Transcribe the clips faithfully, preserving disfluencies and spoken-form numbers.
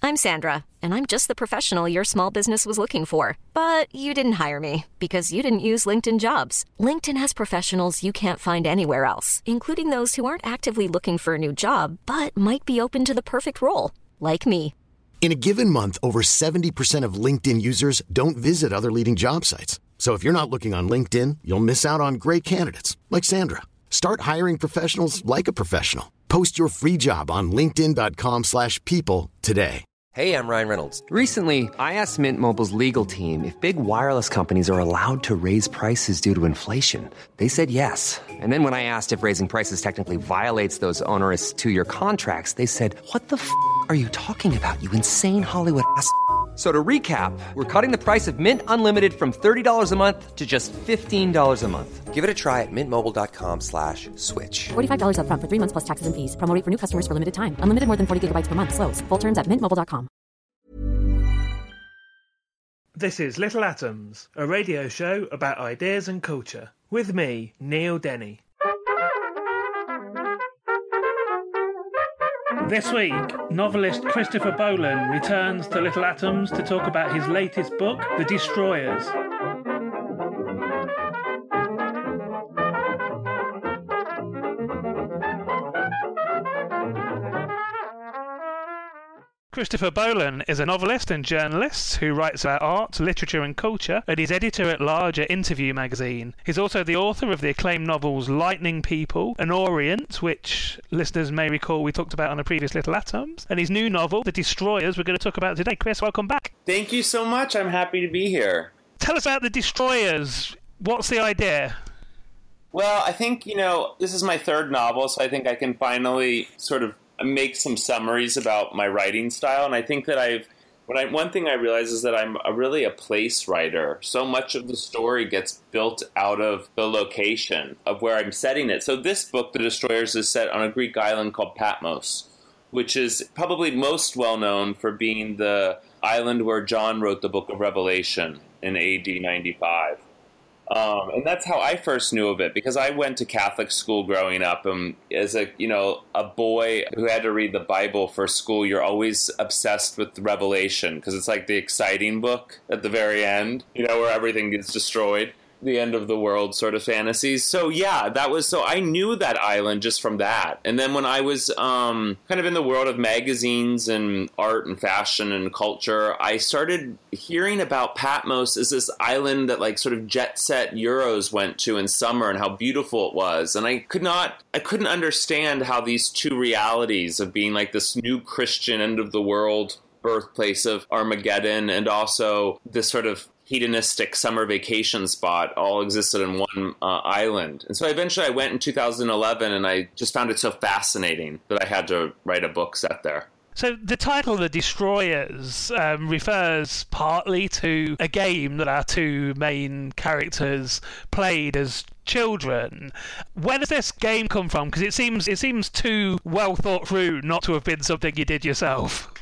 I'm Sandra, and I'm just the professional your small business was looking for. But you didn't hire me because you didn't use LinkedIn Jobs. LinkedIn has professionals you can't find anywhere else, including those who aren't actively looking for a new job, but might be open to the perfect role, like me. In a given month, over seventy percent of LinkedIn users don't visit other leading job sites. So if you're not looking on LinkedIn, you'll miss out on great candidates like Sandra. Start hiring professionals like a professional. Post your free job on linkedin dot com slash people today. Hey, I'm Ryan Reynolds. Recently, I asked Mint Mobile's legal team if big wireless companies are allowed to raise prices due to inflation. They said yes. And then when I asked if raising prices technically violates those onerous two-year contracts, they said, what the f*** are you talking about, you insane Hollywood ass f- So to recap, we're cutting the price of Mint Unlimited from thirty dollars a month to just fifteen dollars a month. Give it a try at mintmobile.com slash switch. forty-five dollars up front for three months plus taxes and fees. Promo rate for new customers for limited time. Unlimited more than forty gigabytes per month. Slows full terms at mint mobile dot com. This is Little Atoms, a radio show about ideas and culture. With me, Neil Denny. This week, novelist Christopher Bolan returns to Little Atoms to talk about his latest book, The Destroyers. Christopher Bolan is a novelist and journalist who writes about art, literature and culture, and is editor-at-large at Interview magazine. He's also the author of the acclaimed novels Lightning People and Orient, which listeners may recall we talked about on a previous Little Atoms, and his new novel, The Destroyers, we're going to talk about today. Chris, welcome back. Thank you so much. I'm happy to be here. Tell us about The Destroyers. What's the idea? Well, I think, you know, this is my third novel, so I think I can finally sort of make some summaries about my writing style. And I think that I've, when I, one thing I realize is that I'm a, really a place writer. So much of the story gets built out of the location of where I'm setting it. So this book, The Destroyers, is set on a Greek island called Patmos, which is probably most well known for being the island where John wrote the book of Revelation in A D ninety-five. Um, and that's how I first knew of it, because I went to Catholic school growing up. And as a, you know, a boy who had to read the Bible for school, you're always obsessed with Revelation, because it's like the exciting book at the very end, you know, where everything gets destroyed. The end of the world sort of fantasies. So yeah, that was, so I knew that island just from that. And then when I was um, kind of in the world of magazines and art and fashion and culture, I started hearing about Patmos as this island that like sort of jet set Euros went to in summer and how beautiful it was. And I could not, I couldn't understand how these two realities of being like this new Christian end of the world birthplace of Armageddon and also this sort of hedonistic summer vacation spot all existed in one uh, island. And so eventually I went in two thousand eleven and I just found it so fascinating that I had to write a book set there. So the title, The Destroyers, um, refers partly to a game that our two main characters played as children. Where does this game come from? Because it seems it seems too well thought through not to have been something you did yourself.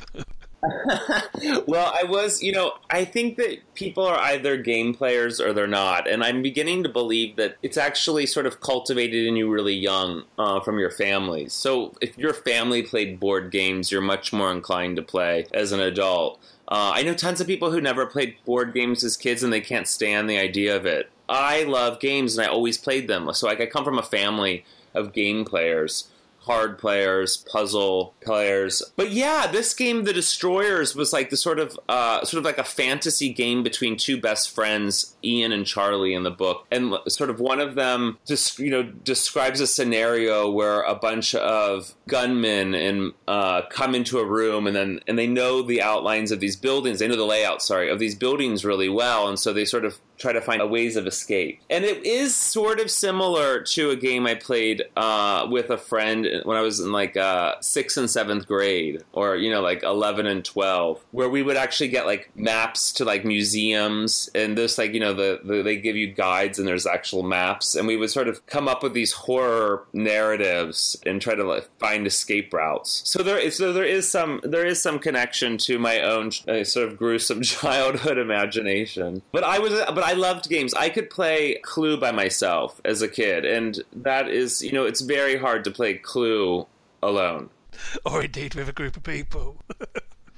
Well, I was, you know, I think that people are either game players or they're not. And I'm beginning to believe that it's actually sort of cultivated in you really young uh, from your families. So if your family played board games, you're much more inclined to play as an adult. Uh, I know tons of people who never played board games as kids and they can't stand the idea of it. I love games and I always played them. So like I come from a family of game players. Card players, puzzle players. But yeah, this game, The Destroyers, was like the sort of uh, sort of like a fantasy game between two best friends, Ian and Charlie, in the book. And sort of one of them just, you know, describes a scenario where a bunch of gunmen and uh, come into a room and then and they know the outlines of these buildings. They know the layout, sorry, of these buildings really well. And so they sort of try to find ways of escape. And it is sort of similar to a game I played uh, with a friend when I was in like uh, sixth and seventh grade, or, you know, like eleven and twelve, where we would actually get like maps to like museums and this, like, you know, the, the they give you guides and there's actual maps. And we would sort of come up with these horror narratives and try to like find escape routes. So there is, so there is some, there is some connection to my own uh, sort of gruesome childhood imagination. But I was, but I loved games. I could play Clue by myself as a kid. And that is, you know, it's very hard to play Clue alone. Or indeed with a group of people.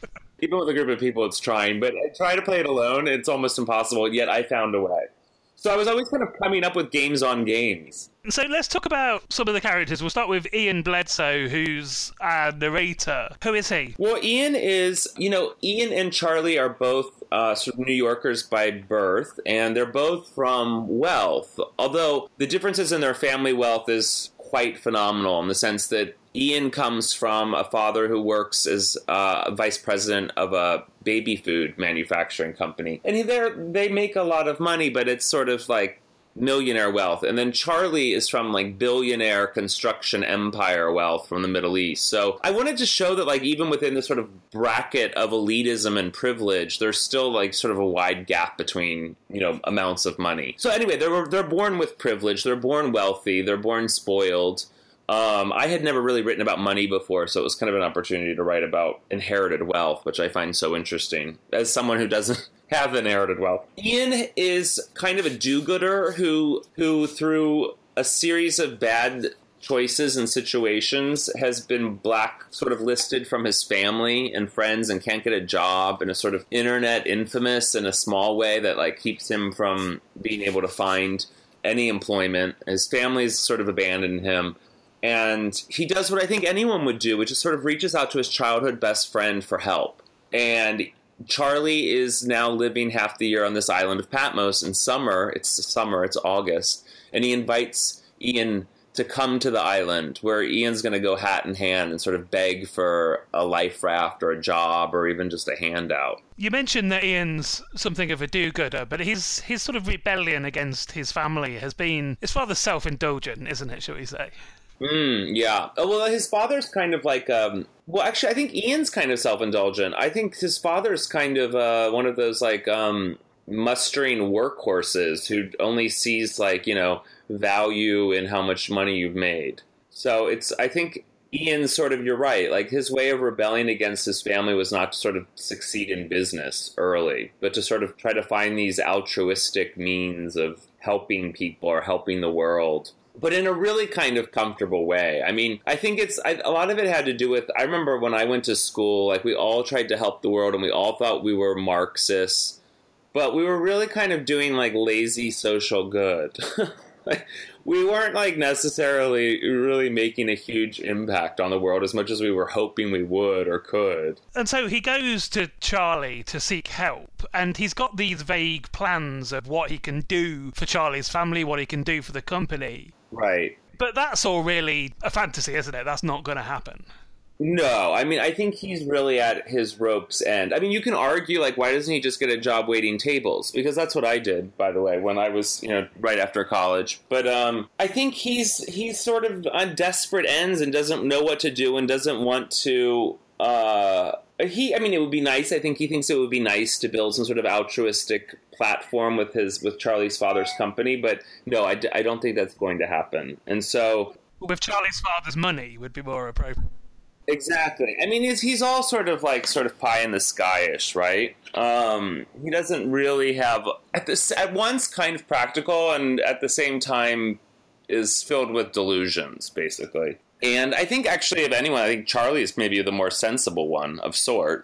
even with a group of people, it's trying. But I try to play it alone. It's almost impossible, yet I found a way. So I was always kind of coming up with games on games. So let's talk about some of the characters. We'll start with Ian Bledsoe, who's a narrator. Who is he? Well, Ian is, you know, Ian and Charlie are both uh, sort of New Yorkers by birth, and they're both from wealth. Although the differences in their family wealth is quite phenomenal in the sense that Ian comes from a father who works as uh, vice president of a baby food manufacturing company. And they they make a lot of money, but it's sort of like millionaire wealth. And then Charlie is from like billionaire construction empire wealth from the Middle East. So I wanted to show that like even within the sort of bracket of elitism and privilege, there's still like sort of a wide gap between, you know, amounts of money. So anyway, they're they're born with privilege, they're born wealthy, they're born spoiled. Um, I had never really written about money before, so it was kind of an opportunity to write about inherited wealth, which I find so interesting as someone who doesn't have inherited wealth. Ian is kind of a do-gooder who, who through a series of bad choices and situations has been black sort of listed from his family and friends and can't get a job and is sort of internet infamous in a small way that like keeps him from being able to find any employment. His family's sort of abandoned him. And he does what I think anyone would do, which is sort of reaches out to his childhood best friend for help. And Charlie is now living half the year on this island of Patmos in summer. It's summer, it's August. And he invites Ian to come to the island where Ian's going to go hat in hand and sort of beg for a life raft or a job or even just a handout. You mentioned that Ian's something of a do-gooder, but his, his sort of rebellion against his family has been, it's rather self-indulgent, isn't it, shall we say? Mm, yeah. Well, his father's kind of like, um, well, actually, I think Ian's kind of self-indulgent. I think his father's kind of uh, one of those, like, um, mustering workhorses who only sees, like, you know, value in how much money you've made. So it's, I think Ian's sort of, you're right, like, his way of rebelling against his family was not to sort of succeed in business early, but to sort of try to find these altruistic means of helping people or helping the world, but in a really kind of comfortable way. I mean, I think it's, I, a lot of it had to do with, I remember when I went to school, like we all tried to help the world and we all thought we were Marxists, but we were really kind of doing like lazy social good. Like, we weren't like necessarily really making a huge impact on the world as much as we were hoping we would or could. And so he goes to Charlie to seek help, and he's got these vague plans of what he can do for Charlie's family, what he can do for the company. Right. But that's all really a fantasy, isn't it? That's not going to happen. No, I mean, I think he's really at his rope's end. I mean, you can argue, like, why doesn't he just get a job waiting tables? Because that's what I did, by the way, when I was, you know, right after college. But um, I think he's he's sort of on desperate ends and doesn't know what to do and doesn't want to... Uh, he, I mean, it would be nice. I think he thinks it would be nice to build some sort of altruistic platform with his with Charlie's father's company. But no, I, I don't think that's going to happen. And so... With Charlie's father's money would be more appropriate. Exactly. I mean, he's, he's all sort of like sort of pie in the sky-ish, right? Um, he doesn't really have at this at once kind of practical and at the same time is filled with delusions, basically. And I think actually of anyone, I think Charlie is maybe the more sensible one of sort.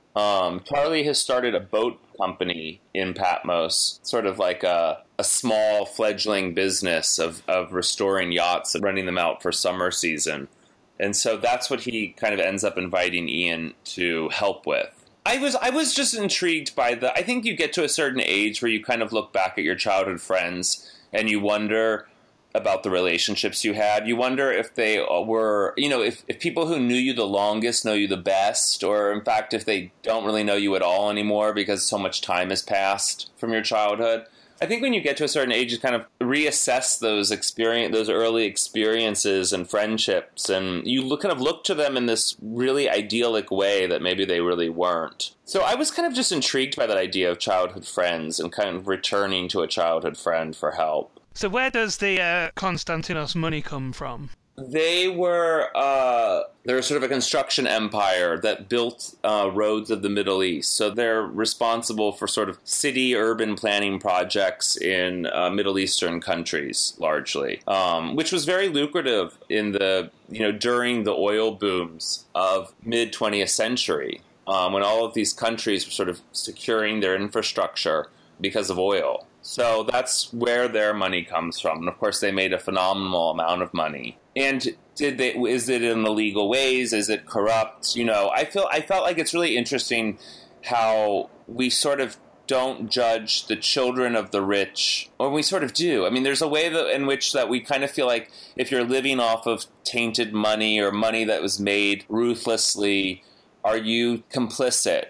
Um, Charlie has started a boat company in Patmos, sort of like a, a small fledgling business of, of restoring yachts and running them out for summer season. And so that's what he kind of ends up inviting Ian to help with. I was I was just intrigued by the... I think you get to a certain age where you kind of look back at your childhood friends and you wonder about the relationships you had. You wonder if they were, you know, if, if people who knew you the longest know you the best, or in fact, if they don't really know you at all anymore because so much time has passed from your childhood. I think when you get to a certain age, you kind of reassess those experience, those early experiences and friendships, and you look, kind of look to them in this really idyllic way that maybe they really weren't. So I was kind of just intrigued by that idea of childhood friends and kind of returning to a childhood friend for help. So where does the uh, Konstantinos money come from? They were uh, they're sort of a construction empire that built uh, roads of the Middle East. So they're responsible for sort of city urban planning projects in uh, Middle Eastern countries, largely, um, which was very lucrative in the you know during the oil booms of mid twentieth century. um, when all of these countries were sort of securing their infrastructure because of oil. So that's where their money comes from. And of course, they made a phenomenal amount of money. And did they? Is it in illegal ways? Is it corrupt? You know, I feel I felt like it's really interesting how we sort of don't judge the children of the rich, or we sort of do. I mean, there's a way that, in which that we kind of feel like if you're living off of tainted money or money that was made ruthlessly, are you complicit?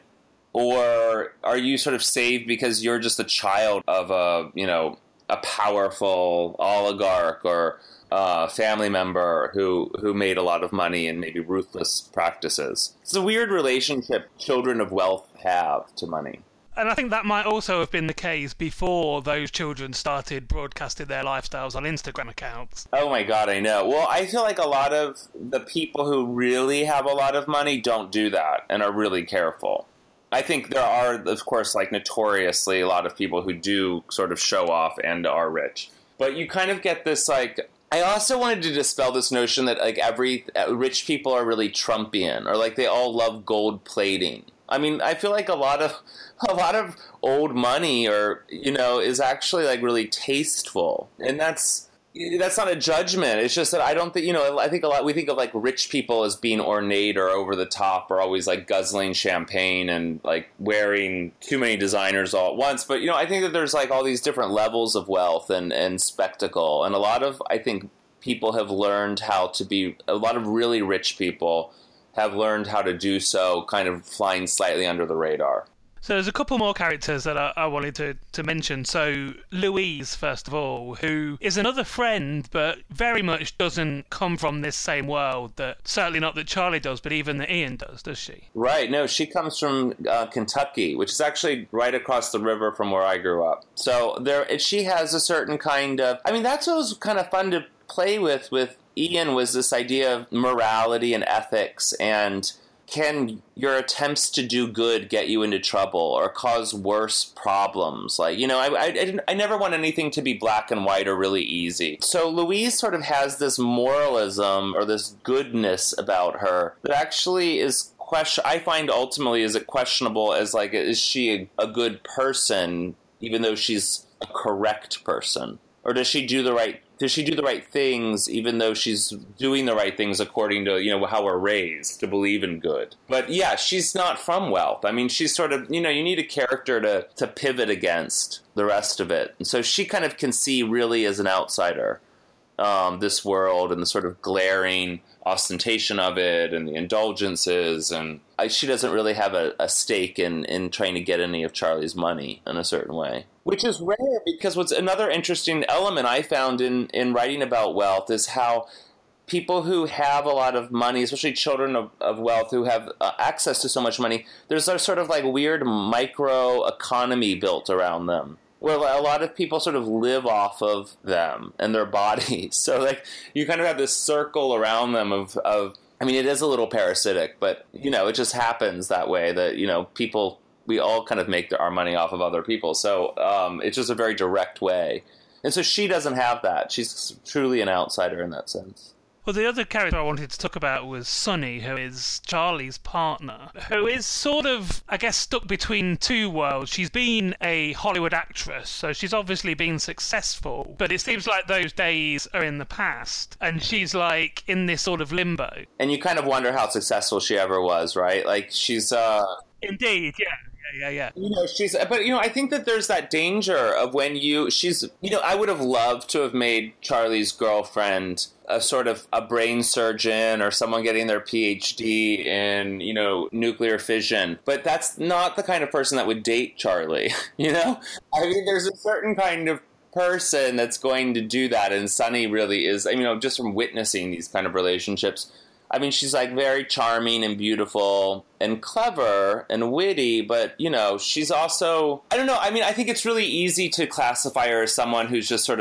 Or are you sort of saved because you're just a child of a, you know, a powerful oligarch or a family member who, who made a lot of money and maybe ruthless practices? It's a weird relationship children of wealth have to money. And I think that might also have been the case before those children started broadcasting their lifestyles on Instagram accounts. Oh my God, I know. Well, I feel like a lot of the people who really have a lot of money don't do that and are really careful. I think there are, of course, like notoriously a lot of people who do sort of show off and are rich. But you kind of get this, like, I also wanted to dispel this notion that, like, every uh, rich people are really Trumpian, or like they all love gold plating. I mean, I feel like a lot of a lot of old money, or you know, is actually like really tasteful, and that's that's not a judgment. It's just that I don't think, you know, I think a lot we think of like rich people as being ornate or over the top, or always like guzzling champagne and like wearing too many designers all at once. But you know, I think that there's like all these different levels of wealth and and spectacle, and a lot of I think people have learned how to be. A lot of really rich people have learned how to do so, kind of flying slightly under the radar. So there's a couple more characters that I, I wanted to, to mention. So Louise, first of all, who is another friend, but very much doesn't come from this same world. That certainly not that Charlie does, but even that Ian does, does she? Right. No, she comes from uh, Kentucky, which is actually right across the river from where I grew up. So there, she has a certain kind of. I mean, that's what was kind of fun to play with with Ian, was this idea of morality and ethics, and can your attempts to do good get you into trouble or cause worse problems? Like, you know, I, I, I, didn't, I never want anything to be black and white or really easy. So Louise sort of has this moralism or this goodness about her that actually is question. I find ultimately is it questionable as like, is she a, a good person even though she's a correct person? Or does she do the right Does she do the right things, even though she's doing the right things according to, you know, how we're raised to believe in good? But yeah, she's not from wealth. I mean, she's sort of, you know, you need a character to, to pivot against the rest of it. And so she kind of can see really as an outsider um, this world and the sort of glaring ostentation of it and the indulgences. And I, she doesn't really have a, a stake in, in trying to get any of Charlie's money in a certain way. Which is rare, because what's another interesting element I found in, in writing about wealth is how people who have a lot of money, especially children of, of wealth who have uh, access to so much money, there's a sort of like weird micro economy built around them, where a lot of people sort of live off of them and their bodies. So like you kind of have this circle around them of, of I mean, it is a little parasitic, but, you know, it just happens that way that, you know, people... we all kind of make our money off of other people. So um, it's just a very direct way. And so she doesn't have that. She's truly an outsider in that sense. Well, the other character I wanted to talk about was Sunny, who is Charlie's partner, who is sort of, I guess, stuck between two worlds. She's been a Hollywood actress, so she's obviously been successful, but it seems like those days are in the past, and she's, like, in this sort of limbo. And you kind of wonder how successful she ever was, right? Like, she's... uh Indeed, yeah. Yeah, yeah, You know, she's, but, you know, I think that there's that danger of when you, she's, you know, I would have loved to have made Charlie's girlfriend a sort of a brain surgeon or someone getting their P H D in, you know, nuclear fission. But that's not the kind of person that would date Charlie, you know? I mean, there's a certain kind of person that's going to do that, and Sunny really is, I mean, you know, just from witnessing these kind of relationships, I mean, she's, like, very charming and beautiful and clever and witty, but, you know, she's also... I don't know. I mean, I think it's really easy to classify her as someone who's just sort of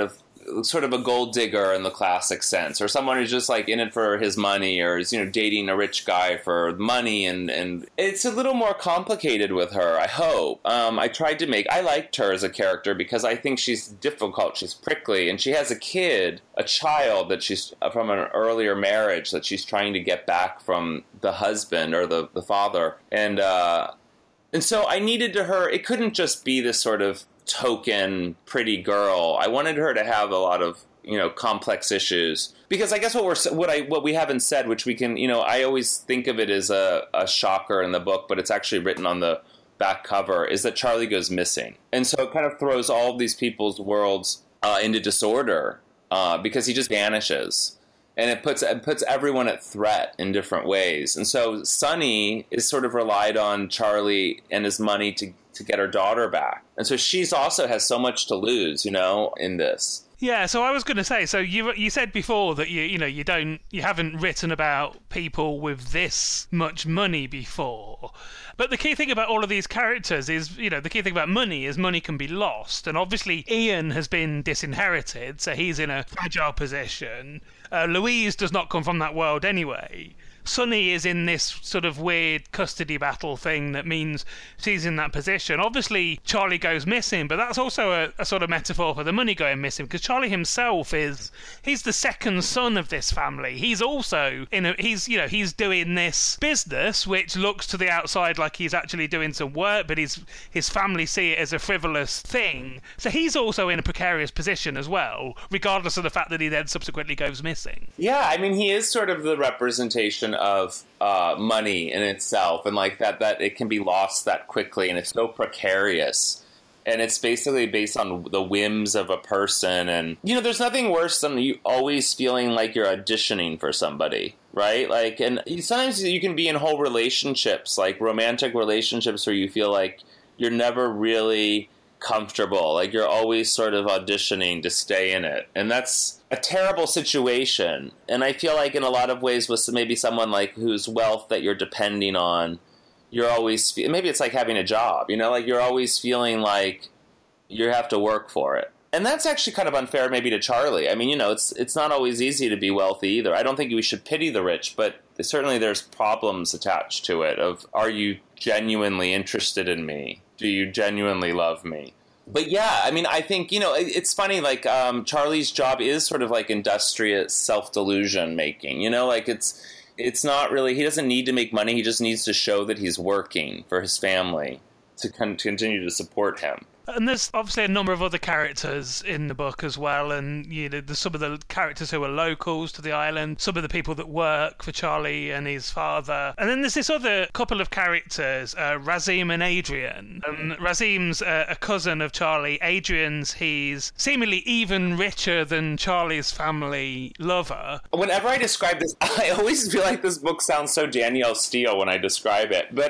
sort of a gold digger in the classic sense, or someone who's just like in it for his money, or is, you know, dating a rich guy for money, and, and it's a little more complicated with her, I hope. Um, I tried to make, I liked her as a character because I think she's difficult, she's prickly, and she has a kid, a child that she's from an earlier marriage that she's trying to get back from the husband or the, the father. And, uh, and so I needed to her, it couldn't just be this sort of token pretty girl. I wanted her to have a lot of, you know, complex issues, because I guess what we're what I what we haven't said, which we can, you know, I always think of it as a, a shocker in the book, but it's actually written on the back cover, is that Charlie goes missing, and so it kind of throws all of these people's worlds uh, into disorder uh, because he just vanishes, and it puts it puts everyone at threat in different ways. And so Sunny is sort of relied on Charlie and his money to to get her daughter back. And so she's also has so much to lose, you know, in this. Yeah, so I was going to say, so you you said before that you you know you don't you haven't written about people with this much money before. But the key thing about all of these characters is, you know, the key thing about money is money can be lost. And obviously Ian has been disinherited, so he's in a fragile position. Uh, Louise does not come from that world anyway. Sunny is in this sort of weird custody battle thing that means she's in that position. Obviously, Charlie goes missing, but that's also a, a sort of metaphor for the money going missing, because Charlie himself is, he's the second son of this family. He's also, in a, he's, you know, he's doing this business, which looks to the outside like he's actually doing some work, but his, his family see it as a frivolous thing. So he's also in a precarious position as well, regardless of the fact that he then subsequently goes missing. Yeah, I mean, he is sort of the representation of uh, money in itself, and like that, that it can be lost that quickly, and it's so precarious. And it's basically based on the whims of a person. And, you know, there's nothing worse than you always feeling like you're auditioning for somebody, right? Like, and sometimes you can be in whole relationships, like romantic relationships, where you feel like you're never really comfortable, like you're always sort of auditioning to stay in it, and that's a terrible situation. And I feel like in a lot of ways with maybe someone like whose wealth that you're depending on, you're always, maybe it's like having a job, you know, like you're always feeling like you have to work for it. And that's actually kind of unfair maybe to Charlie. I mean, you know, it's it's not always easy to be wealthy either. I don't think we should pity the rich, but certainly there's problems attached to it of, are you genuinely interested in me? Do you genuinely love me? But yeah, I mean, I think, you know, it's funny, like, um, Charlie's job is sort of like industrious self-delusion making, you know, like it's, it's not really, he doesn't need to make money, he just needs to show that he's working for his family to con- continue to support him. And there's obviously a number of other characters in the book as well, and you know, there's some of the characters who are locals to the island, some of the people that work for Charlie and his father, and then there's this other couple of characters, uh, Razim and Adrian. And Razim's uh, a cousin of Charlie. Adrian's, he's seemingly even richer than Charlie's family lover. Whenever I describe this, I always feel like this book sounds so Danielle Steele when I describe it, but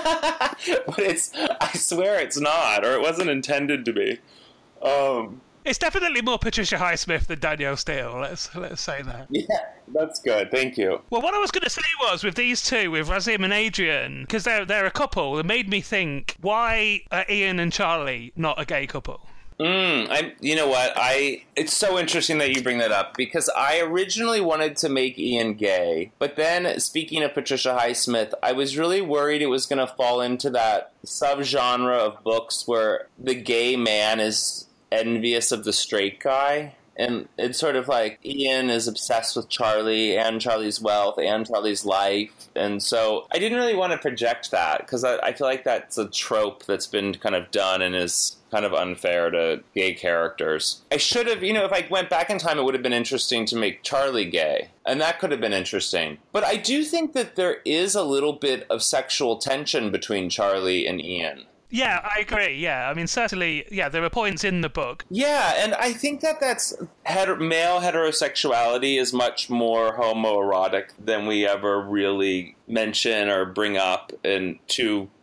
but it's, I swear it's not, or it wasn't intended intended to be. Um, it's definitely more Patricia Highsmith than Danielle Steele. Let's let's say that. Yeah, that's good. Thank you. Well, what I was going to say was with these two, with Razim and Adrian, because they're they're a couple, it made me think: why are Ian and Charlie not a gay couple? Mm, I, you know what? I. It's so interesting that you bring that up, because I originally wanted to make Ian gay, but then, speaking of Patricia Highsmith, I was really worried it was going to fall into that subgenre of books where the gay man is envious of the straight guy. And it's sort of like Ian is obsessed with Charlie and Charlie's wealth and Charlie's life. And so I didn't really want to project that, because I, I feel like that's a trope that's been kind of done and is kind of unfair to gay characters. I should have, you know, if I went back in time, it would have been interesting to make Charlie gay. And that could have been interesting. But I do think that there is a little bit of sexual tension between Charlie and Ian. Yeah, I agree. Yeah, I mean, certainly, yeah, there are points in the book. Yeah, and I think that that's heter- male heterosexuality is much more homoerotic than we ever really mention or bring up in to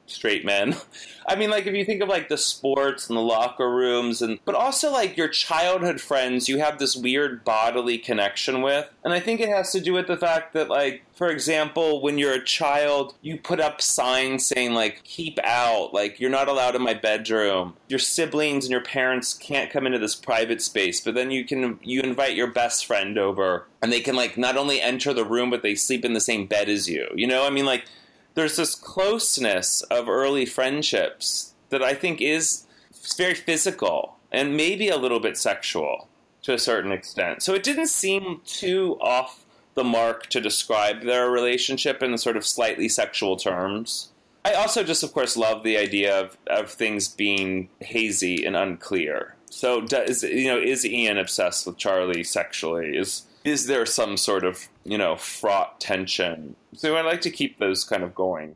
straight men. I mean, like, if you think of, like, the sports and the locker rooms, and but also, like, your childhood friends you have this weird bodily connection with. And I think it has to do with the fact that, like, for example, when you're a child, you put up signs saying, like, keep out, like, you're not allowed in my bedroom. Your siblings and your parents can't come into this private space, but then you can, you invite your best friend over, and they can, like, not only enter the room, but they sleep in the same bed as you. You know, I mean, like, there's this closeness of early friendships that I think is very physical and maybe a little bit sexual to a certain extent. So it didn't seem too off the mark to describe their relationship in sort of slightly sexual terms. I also just, of course, love the idea of, of things being hazy and unclear. So, does, you know, is Ian obsessed with Charlie sexually? Is is there some sort of, you know, fraught tension? So I like to keep those kind of going.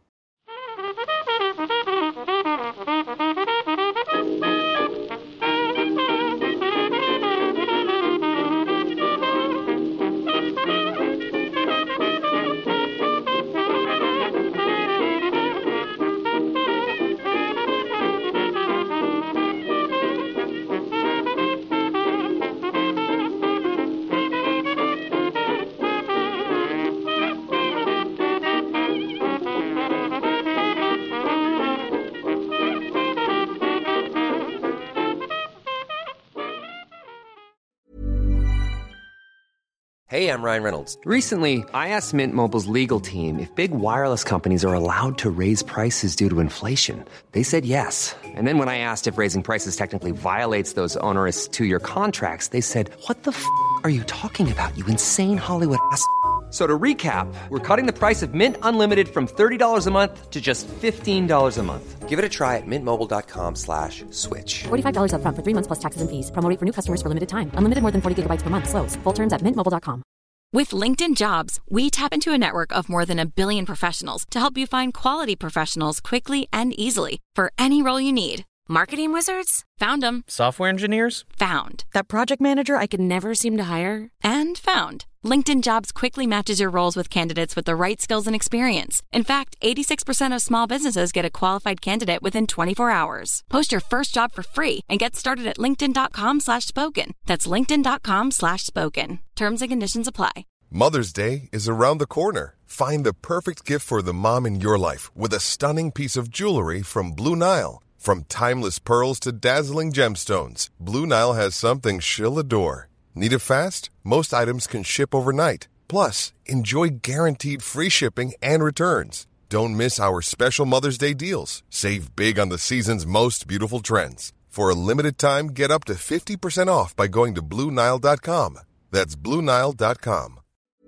Hey, I'm Ryan Reynolds. Recently, I asked Mint Mobile's legal team if big wireless companies are allowed to raise prices due to inflation. They said yes. And then when I asked if raising prices technically violates those onerous two-year contracts, they said, what the f*** are you talking about, you insane Hollywood ass f- So to recap, we're cutting the price of Mint Unlimited from thirty dollars a month to just fifteen dollars a month. Give it a try at mintmobile.com slash switch. forty-five dollars up front for three months plus taxes and fees. Promo rate for new customers for limited time. Unlimited more than forty gigabytes per month. Slows full terms at mint mobile dot com. With LinkedIn Jobs, we tap into a network of more than a billion professionals to help you find quality professionals quickly and easily for any role you need. Marketing wizards? Found them. Software engineers? Found. That project manager I could never seem to hire? And found. LinkedIn Jobs quickly matches your roles with candidates with the right skills and experience. In fact, eighty-six percent of small businesses get a qualified candidate within twenty-four hours. Post your first job for free and get started at linkedin.com slash spoken. That's linkedin.com slash spoken. Terms and conditions apply. Mother's Day is around the corner. Find the perfect gift for the mom in your life with a stunning piece of jewelry from Blue Nile. From timeless pearls to dazzling gemstones, Blue Nile has something she'll adore. Need it fast? Most items can ship overnight. Plus, enjoy guaranteed free shipping and returns. Don't miss our special Mother's Day deals. Save big on the season's most beautiful trends. For a limited time, get up to fifty percent off by going to Blue Nile dot com. That's Blue Nile dot com.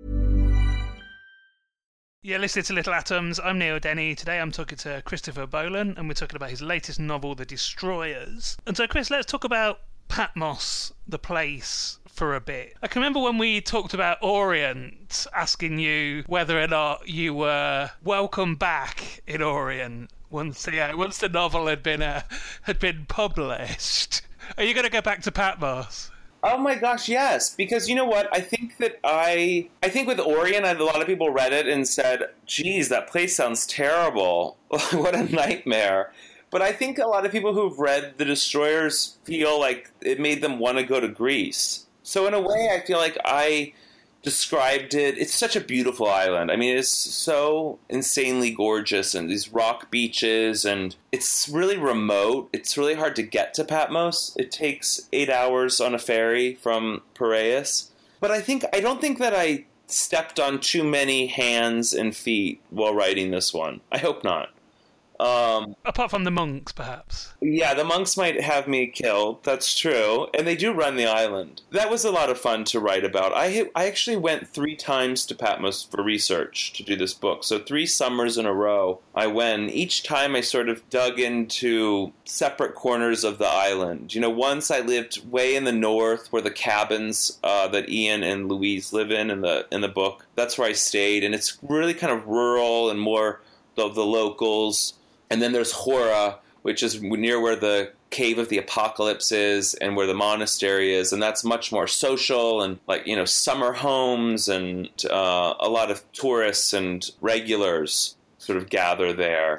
Yeah, listening to Little Atoms. I'm Neil Denny. Today I'm talking to Christopher Bolan, and we're talking about his latest novel, The Destroyers. And so, Chris, let's talk about Patmos, the place, for a bit. I can remember when we talked about Orient, asking you whether or not you were welcome back in Orient once, yeah, once the novel had been uh, had been published. Are you going to go back to Patmos? Oh my gosh, yes. Because you know what? I think that I... I think with Orient, a lot of people read it and said, geez, that place sounds terrible. What a nightmare. But I think a lot of people who've read The Destroyers feel like it made them want to go to Greece. So in a way, I feel like I described it... It's such a beautiful island. I mean, it's so insanely gorgeous, and these rock beaches, and it's really remote. It's really hard to get to Patmos. It takes eight hours on a ferry from Piraeus. But I think I don't think that I stepped on too many hands and feet while writing this one. I hope not. Um, Apart from the monks, perhaps. Yeah, the monks might have me killed. That's true. And they do run the island. That was a lot of fun to write about. I I actually went three times to Patmos for research to do this book. So three summers in a row I went. Each time I sort of dug into separate corners of the island. You know, once I lived way in the north where the cabins uh, that Ian and Louise live in in the, in the book. That's where I stayed. And it's really kind of rural and more of the locals. And then there's Hora, which is near where the Cave of the Apocalypse is and where the monastery is. And that's much more social and, like, you know, summer homes and uh, a lot of tourists and regulars sort of gather there.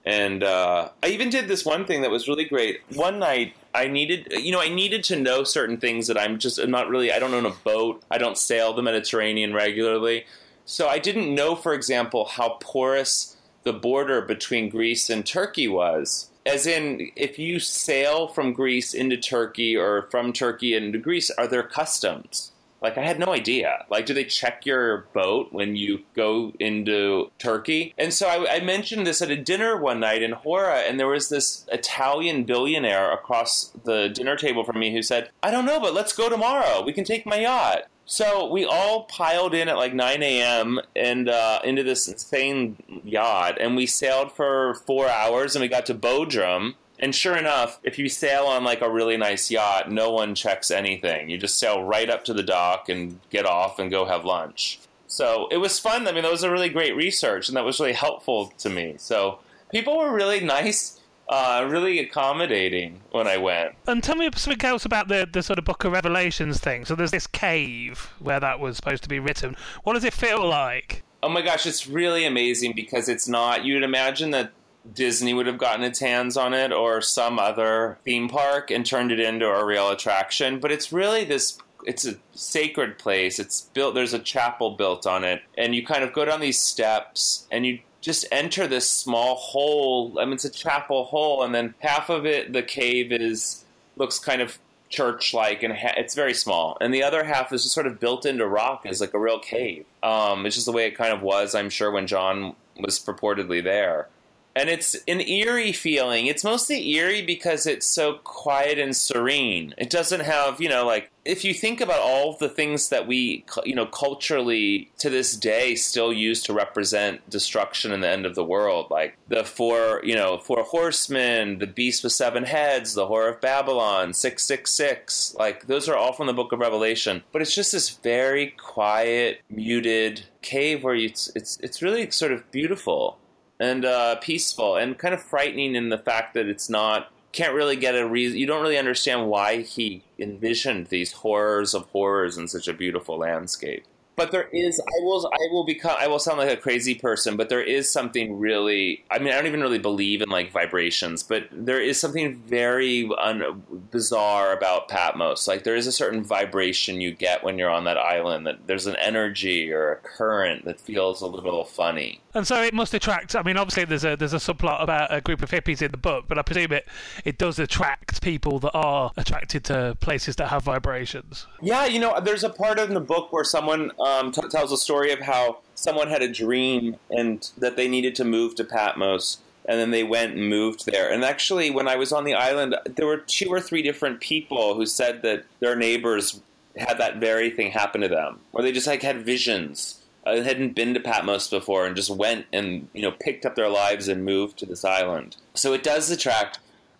And uh, I even did this one thing that was really great. One night, I needed, you know, I needed to know certain things that I'm just I'm not really, I don't own a boat. I don't sail the Mediterranean regularly. So I didn't know, for example, how porous the border between Greece and Turkey was. As in, if you sail from Greece into Turkey or from Turkey into Greece, are there customs? Like, I had no idea. Like, do they check your boat when you go into Turkey? And so I, I mentioned this at a dinner one night in Hora, and there was this Italian billionaire across the dinner table from me who said, I don't know, but let's go tomorrow. We can take my yacht. So we all piled in at like nine a.m. and uh, into this insane yacht, and we sailed for four hours, and we got to Bodrum. And sure enough, if you sail on like a really nice yacht, no one checks anything. You just sail right up to the dock and get off and go have lunch. So it was fun. I mean, that was a really great research, and that was really helpful to me. So people were really nice. Uh, really accommodating when I went. And tell me something else about the, the sort of Book of Revelations thing. So there's this cave where that was supposed to be written. What does it feel like? Oh my gosh, it's really amazing because it's not, you'd imagine that Disney would have gotten its hands on it or some other theme park and turned it into a real attraction. But it's really this, it's a sacred place. It's built, there's a chapel built on it. And you kind of go down these steps and you just enter this small hole. I mean, it's a chapel hole, and then half of it, the cave, is looks kind of church-like, and ha- it's very small. And the other half is just sort of built into rock as like a real cave. Um, it's just the way it kind of was, I'm sure, when John was purportedly there. And it's an eerie feeling. It's mostly eerie because it's so quiet and serene. It doesn't have, you know, like, if you think about all the things that we, you know, culturally to this day still use to represent destruction and the end of the world, like the four, you know, four horsemen, the beast with seven heads, the Whore of Babylon, six six six, like those are all from the Book of Revelation. But it's just this very quiet, muted cave where you, it's it's, it's really sort of beautiful. And uh, peaceful and kind of frightening in the fact that it's not, can't really get a reason, you don't really understand why he envisioned these horrors of horrors in such a beautiful landscape. But there is, I will, I will become, I will sound like a crazy person, but there is something really, I mean, I don't even really believe in like vibrations, but there is something very un, bizarre about Patmos. Like there is a certain vibration you get when you're on that island, that there's an energy or a current that feels a little funny. And so it must attract, I mean, obviously there's a there's a subplot about a group of hippies in the book, but I presume it, it does attract people that are attracted to places that have vibrations. Yeah, you know, there's a part in the book where someone um, t- tells a story of how someone had a dream and that they needed to move to Patmos, and then they went and moved there. And actually, when I was on the island, there were two or three different people who said that their neighbors had that very thing happen to them, or they just like had visions. I hadn't been to Patmos before and just went and, you know, picked up their lives and moved to this island. So it does attract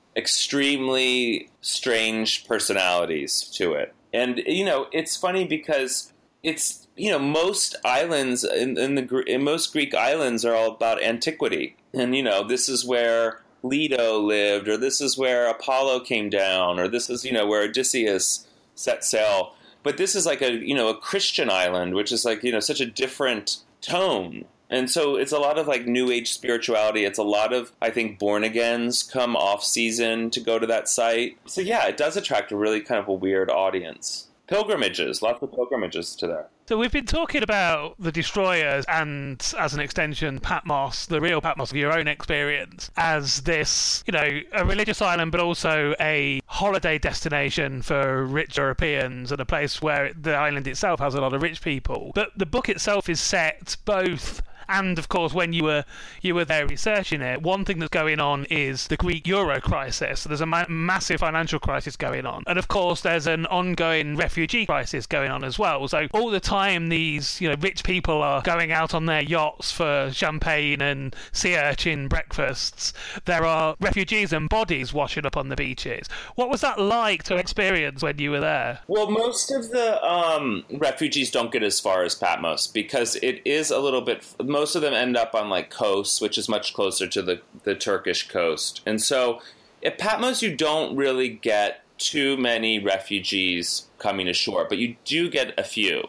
extremely strange personalities to it. And, you know, it's funny because it's, you know, most islands in, in the in most Greek islands are all about antiquity. And, you know, this is where Leto lived, or this is where Apollo came down, or this is, you know, where Odysseus set sail. But this is like a, you know, a Christian island, which is like, you know, such a different tone. And so it's a lot of like New Age spirituality. It's a lot of, I think, born-agains come off season to go to that site. So yeah, it does attract a really kind of a weird audience. Pilgrimages, lots of pilgrimages to there. So we've been talking about the Destroyers and, as an extension, Patmos, the real Patmos of your own experience, as this, you know, a religious island, but also a holiday destination for rich Europeans and a place where the island itself has a lot of rich people. But the book itself is set both... And, of course, when you were you were there researching it, one thing that's going on is the Greek euro crisis. So there's a ma- massive financial crisis going on. And, of course, there's an ongoing refugee crisis going on as well. So all the time these, you know, rich people are going out on their yachts for champagne and sea urchin breakfasts. There are refugees and bodies washing up on the beaches. What was that like to experience when you were there? Well, most of the um, refugees don't get as far as Patmos because it is a little bit... Most of them end up on, like, coasts, which is much closer to the, the Turkish coast. And so at Patmos, you don't really get too many refugees coming ashore, but you do get a few.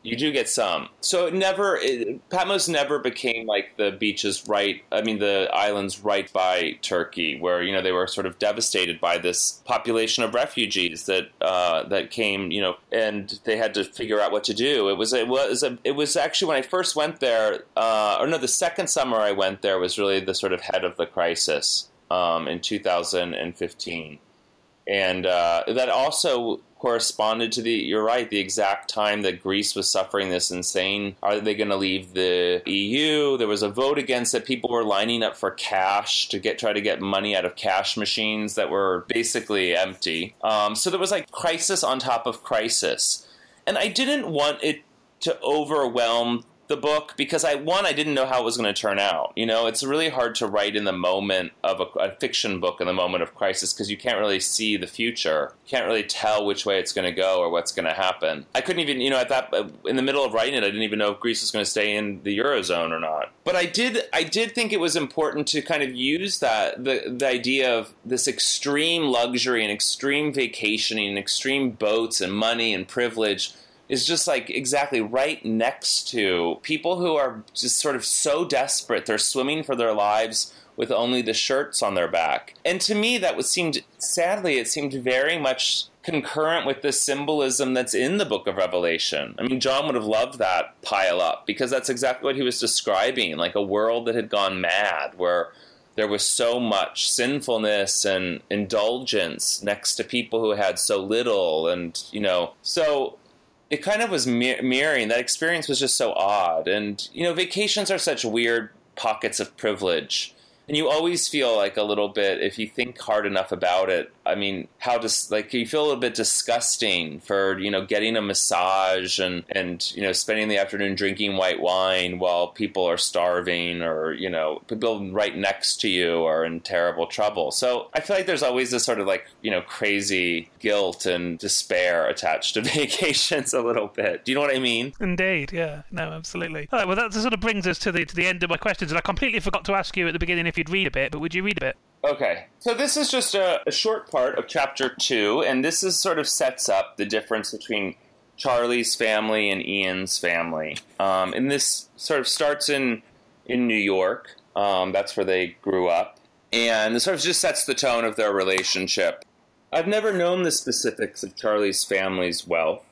You do get some. So it never, it, Patmos never became like the beaches right, I mean, the islands right by Turkey, where, you know, they were sort of devastated by this population of refugees that uh, that came, you know, and they had to figure out what to do. It was, it was, a, it was actually when I first went there, uh, or no, the second summer I went there was really the sort of head of the crisis um, in two thousand fifteen. And uh, that also corresponded to the, you're right, the exact time that Greece was suffering this insane, are they going to leave the E U? There was a vote against it. People were lining up for cash to get try to get money out of cash machines that were basically empty. Um, so there was like crisis on top of crisis. And I didn't want it to overwhelm the book because I one I didn't know how it was going to turn out. You know, it's really hard to write in the moment of a, a fiction book in the moment of crisis because you can't really see the future. You can't really tell which way it's going to go or what's going to happen. I couldn't even, you know, at that in the middle of writing it, I didn't even know if Greece was going to stay in the Eurozone or not. But I did I did think it was important to kind of use that the the idea of this extreme luxury and extreme vacationing and extreme boats and money and privilege is just like exactly right next to people who are just sort of so desperate. They're swimming for their lives with only the shirts on their back. And to me, that was seemed, sadly, it seemed very much concurrent with the symbolism that's in the book of Revelation. I mean, John would have loved that pile up because that's exactly what he was describing, like a world that had gone mad, where there was so much sinfulness and indulgence next to people who had so little. And, you know, so it kind of was mir- mirroring. That experience was just so odd. And, you know, vacations are such weird pockets of privilege. And you always feel like a little bit, if you think hard enough about it, I mean, how does, like, you feel a little bit disgusting for, you know, getting a massage and, and, you know, spending the afternoon drinking white wine while people are starving or, you know, people right next to you are in terrible trouble. So I feel like there's always this sort of like, you know, crazy guilt and despair attached to vacations a little bit. Do you know what I mean? Indeed, yeah. No, absolutely. All right, well, that sort of brings us to the to the end of my questions. And I completely forgot to ask you at the beginning if you'd read a bit, but would you read a bit? Okay, so this is just a, a short part of chapter two, and this is sort of sets up the difference between Charlie's family and Ian's family. Um, and this sort of starts in in New York. Um, that's where they grew up. And this sort of just sets the tone of their relationship. I've never known the specifics of Charlie's family's wealth.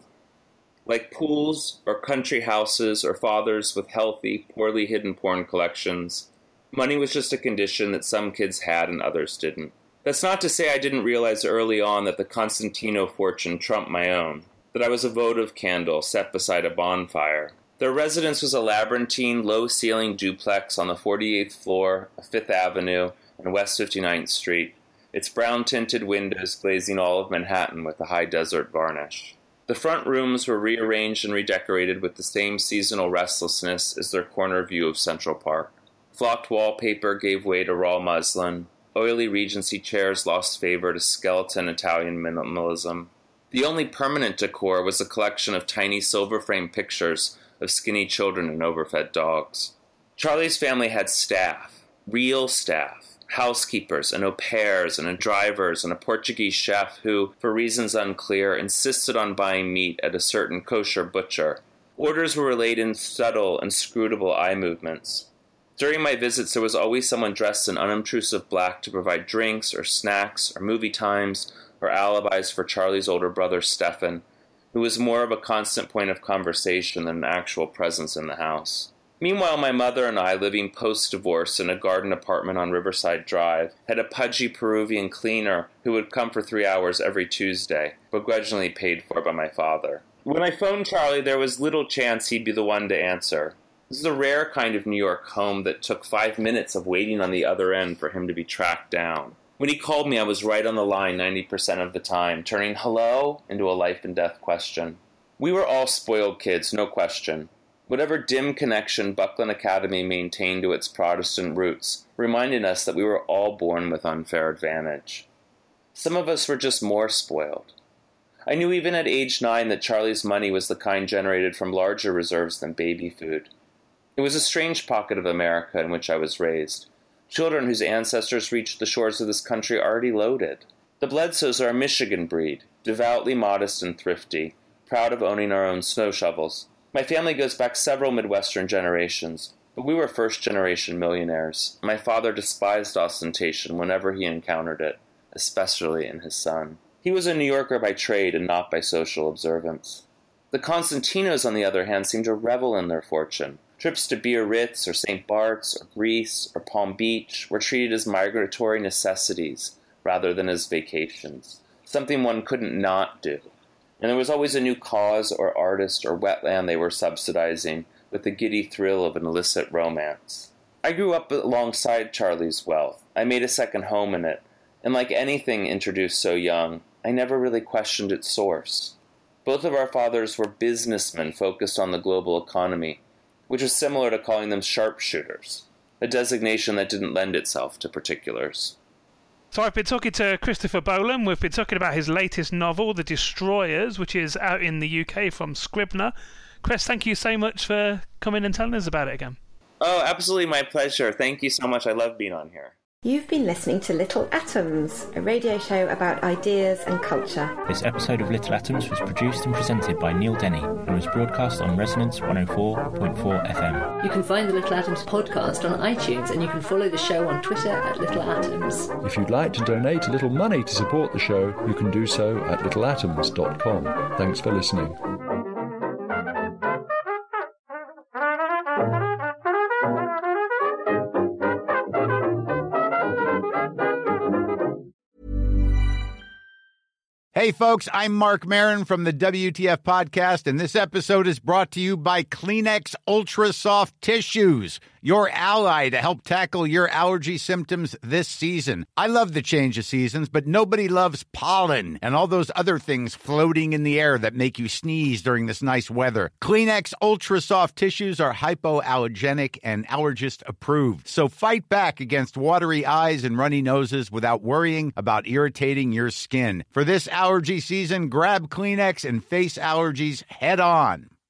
Like pools or country houses or fathers with healthy, poorly hidden porn collections, money was just a condition that some kids had and others didn't. That's not to say I didn't realize early on that the Constantino fortune trumped my own, that I was a votive candle set beside a bonfire. Their residence was a labyrinthine, low-ceiling duplex on the forty-eighth floor of Fifth Avenue and West fifty-ninth Street, its brown-tinted windows glazing all of Manhattan with a high desert varnish. The front rooms were rearranged and redecorated with the same seasonal restlessness as their corner view of Central Park. Flocked wallpaper gave way to raw muslin. Oily Regency chairs lost favor to skeleton Italian minimalism. The only permanent decor was a collection of tiny silver-framed pictures of skinny children and overfed dogs. Charlie's family had staff, real staff, housekeepers and au pairs and a drivers and a Portuguese chef who, for reasons unclear, insisted on buying meat at a certain kosher butcher. Orders were relayed in subtle, inscrutable eye movements. During my visits, there was always someone dressed in unobtrusive black to provide drinks or snacks or movie times or alibis for Charlie's older brother, Stefan, who was more of a constant point of conversation than an actual presence in the house. Meanwhile, my mother and I, living post-divorce in a garden apartment on Riverside Drive, had a pudgy Peruvian cleaner who would come for three hours every Tuesday, begrudgingly paid for by my father. When I phoned Charlie, there was little chance he'd be the one to answer. This is a rare kind of New York home that took five minutes of waiting on the other end for him to be tracked down. When he called me, I was right on the line ninety percent of the time, turning hello into a life-and-death question. We were all spoiled kids, no question. Whatever dim connection Buckland Academy maintained to its Protestant roots reminded us that we were all born with unfair advantage. Some of us were just more spoiled. I knew even at age nine that Charlie's money was the kind generated from larger reserves than baby food. It was a strange pocket of America in which I was raised. Children whose ancestors reached the shores of this country already loaded. The Bledsoes are a Michigan breed, devoutly modest and thrifty, proud of owning our own snow shovels. My family goes back several Midwestern generations, but we were first-generation millionaires. My father despised ostentation whenever he encountered it, especially in his son. He was a New Yorker by trade and not by social observance. The Constantinos, on the other hand, seemed to revel in their fortune. Trips to Biarritz or Saint Bart's or Greece or Palm Beach were treated as migratory necessities rather than as vacations, something one couldn't not do. And there was always a new cause or artist or wetland they were subsidizing with the giddy thrill of an illicit romance. I grew up alongside Charlie's wealth. I made a second home in it, and like anything introduced so young, I never really questioned its source. Both of our fathers were businessmen focused on the global economy, which was similar to calling them sharpshooters, a designation that didn't lend itself to particulars. So I've been talking to Christopher Bolan. We've been talking about his latest novel, The Destroyers, which is out in the U K from Scribner. Chris, thank you so much for coming and telling us about it again. Oh, absolutely my pleasure. Thank you so much. I love being on here. You've been listening to Little Atoms, a radio show about ideas and culture. This episode of Little Atoms was produced and presented by Neil Denny and was broadcast on Resonance one oh four point four F M. You can find the Little Atoms podcast on iTunes, and you can follow the show on Twitter at Little Atoms. If you'd like to donate a little money to support the show, you can do so at little atoms dot com. Thanks for listening. Hey folks, I'm Mark Maron from the W T F Podcast, and this episode is brought to you by Kleenex Ultra Soft Tissues, your ally to help tackle your allergy symptoms this season. I love the change of seasons, but nobody loves pollen and all those other things floating in the air that make you sneeze during this nice weather. Kleenex Ultra Soft Tissues are hypoallergenic and allergist approved, so fight back against watery eyes and runny noses without worrying about irritating your skin. For this allergy season, grab Kleenex and face allergies head on.